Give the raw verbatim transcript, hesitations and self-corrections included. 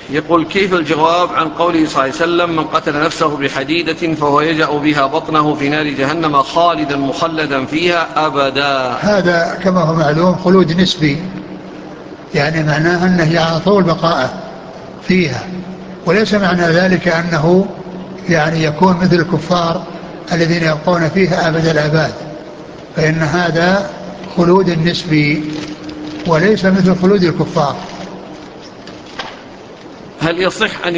يقول: كيف الجواب عن قوله صلى الله عليه وسلم: من قتل نفسه بحديدة فهو يجأ بها بطنه في نار جهنم خالدا مخلدا فيها أبدا؟ هذا كما هو معلوم خلود نسبي، يعني معناه أنه على طول بقاءه فيها، وليس معنى ذلك أنه يعني يكون مثل الكفار الذين يبقون فيها أبد الآباد، فإن هذا خلود نسبي وليس مثل خلود الكفار. هل يصح أن